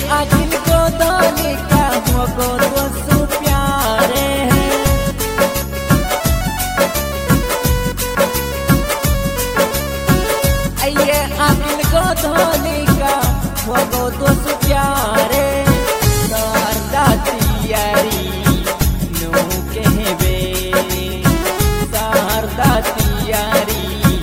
अखिल को धोली का मोको दोस्तों प्यारे हैं। ये अखिल को धोली का मोको दोस्तों प्यारे शारदा तियारी नू कहवे शारदा तियारी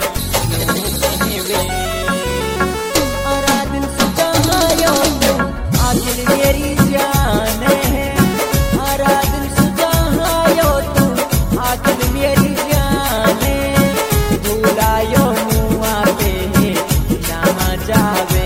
आखिल मेरी जान है हरा दिन सुझायो तुम आखिल मेरी जान है भूलायो मुआ पे ना जावे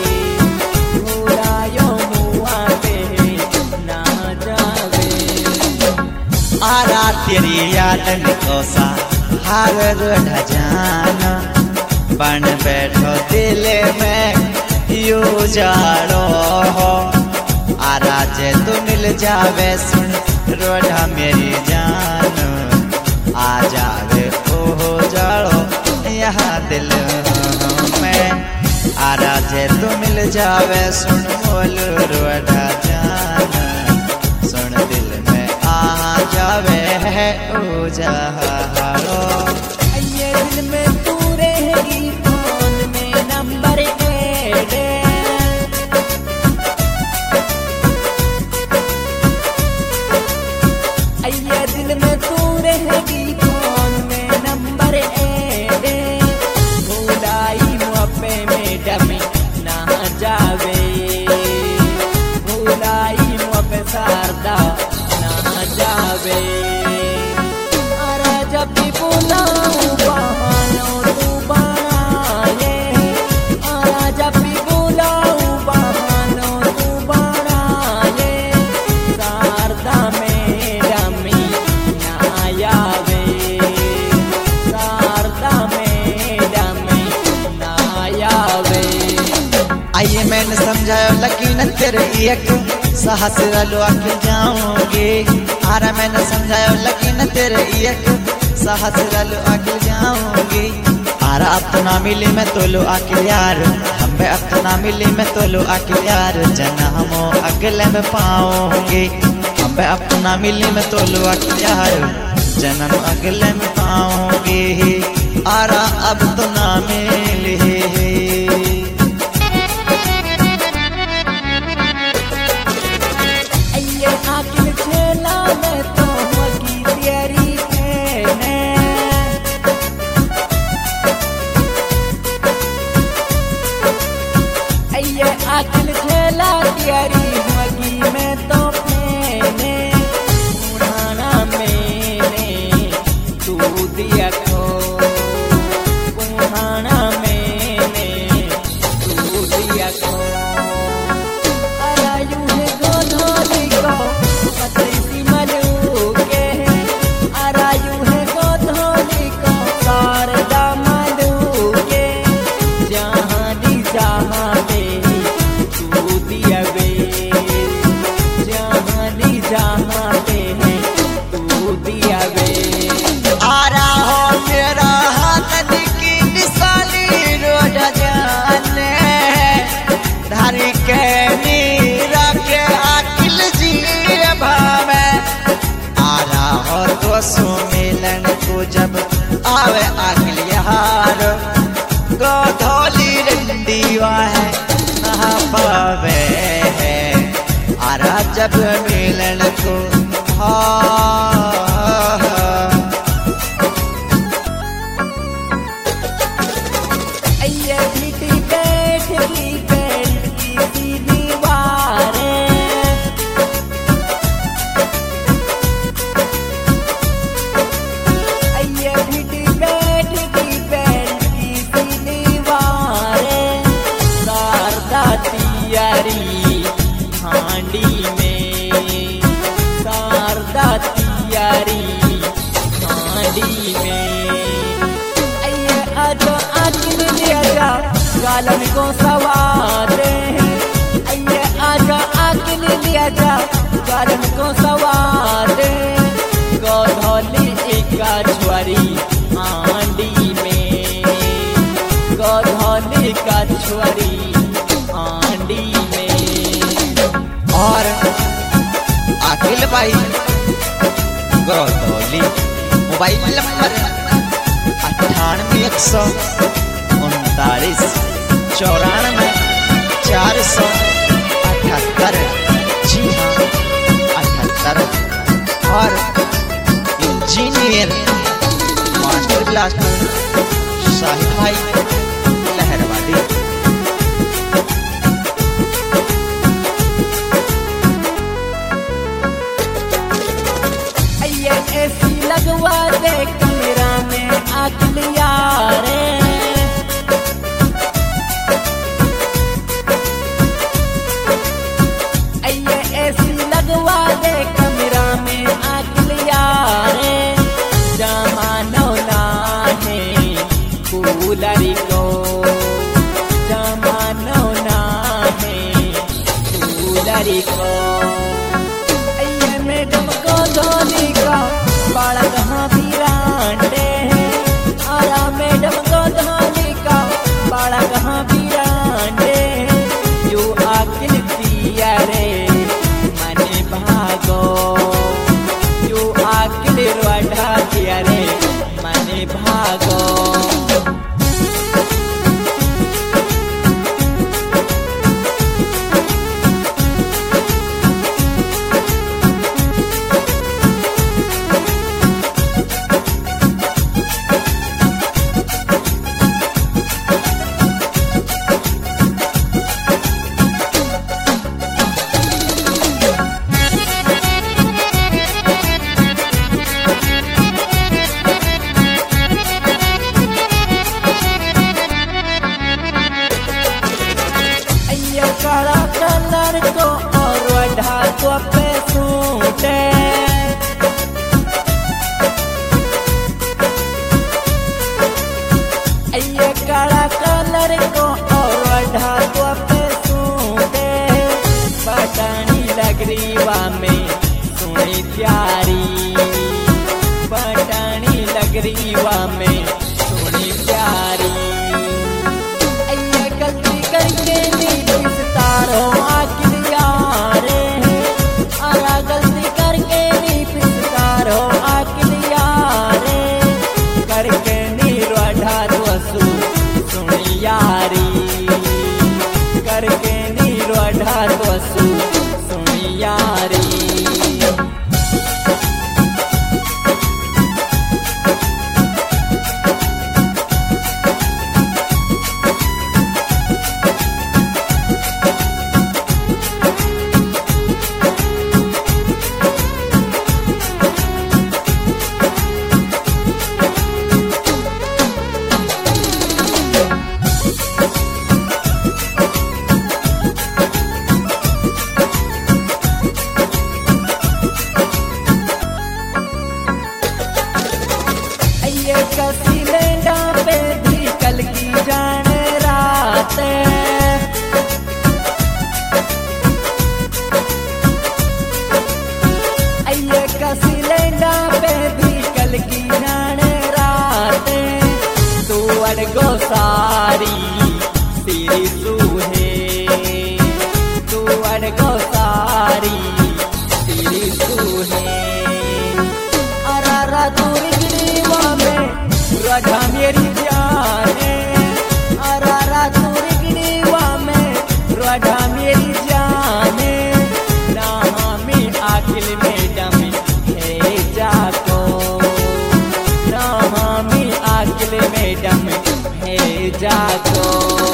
भूलायो मुआ पे ना जावे। आरा तेरी यादन को सा हार ढजान बन बैठो दिल में यू जाड़ो हो आरा जे तू मिल जावे सुन रोढ़ा मेरी जान आ जावे ओ जाड़ो यहाँ दिल में आरा जे तू मिल जावे सुन बोल रोढ़ा जान सुन दिल में आ जावे है ओ जाड़ो। ये दिल में तू रहेगी फोन में नंबर ये दिल में तू रहेगी फोन में नंबर भूलाई मुझे मैडम ना जावे भूलाई मुझे शारदा ना जावे। अरे जब भी बुलाऊं बहानो तू बनाए अरे जब भी बुलाऊं बहानो तू बनाए शारदा में आइए मैंने समझाया लकीन तेरे एक साहस रलो आखिर जाऊंगी आरा मैंने समझाया लकीन तेरे एक साहस रलो आखिर जाऊंगी आरा अब तो ना मिली मैं तो लो आखिर यार हमें अब तो ना मिली मैं तो लो आखिर यार जन्मों अगले में पाऊंगी हमें अब तो ना मिली मैं तो लो आखिर यार जन्म अगले में पाऊंगी आरा अब तो ना मिली। आखिल खेला मैं तो होगी तेरी है ये आखिल खेला तेरी होगी मैं तो मैंने उड़ाना मैंने तू दिया खो उड़ाना मैंने तू दिया खो। पतली मलूके आरायू है गोधोली को शारदा मलूके जहाँ दी जहाँ दे तू दिया वे जहाँ दी जहाँ दे तू दिया वे। आरा हो मेरा हाथ की निशानी रोड जाने धारी के नीरा के अखिल जी भावे आरा हो तो सुमिलन को जब आवे अखिल यार गोधोली रंडीवा है ना पावे आरा जब मिलन को ये भीटी बैठ की बेल्ट की सी दीवारें ये भीटी बैठ की बेल्ट की सी दीवारें शारदा तियारी हांडी में शारदा तियारी हांडी में आजो आखिल लिया जा गालन को सवारे ये आजो आखिल लिया जा गालन को सवारे गोधोली एका छुआरी हांडी में गोधोली का छुआरी हांडी में। और अखिल भाई गौतौली मोबाइल नंबर 98 139 9478। जी हाँ 78। और इंजीनियर मास्टर ब्लास्टर साहिब भाई लहरवाड़ी। ऐसी लगवा दे कमरा में अकल यारे, ऐसी लगवा दे कमरा में अकल यारे। जमानो ना है कूलर को, जमानो ना है कूलर को। मैडम को धोनी का बड़ा कहाँ बिरांडे हैं। आरा मैडम को धोनी का बड़ा कहाँ बिरांडे हैं। जो आकिल पिया रे मने भागो, जो आकिल रोड़ा पिया रे मने भागो। काला कलर को और वढ़ा को पे सूटे, ये काला कलर को और वढ़ा को पे सूटे। पटानी लगरीवा में सुनी प्यारी, पटानी लगरीवा में सुनी प्यारी। गलती करके तारो आकिल यारे, आरा गलती करके नी पिसकारो आकिल यारे। करके नी रोढ़ा दोसू सुनी यारी, करके नी रोढ़ा दोसू सुनी यारी। कसीलेंडा पे भी कल की जाने रात, कसीलेंडा पे भी कल की जाने रात। तू अड़गो सारी तेरी सूहे, तू अड़गो सारी तेरी सूहे। अरारा दूरी रोढ़ा मेरी जाने, अरारा तूरी गिड़ीवा में रोढ़ा मेरी जाने। ना हमें आकिल मैडम है जाको, ना हमें आकिल मैडम है जाको।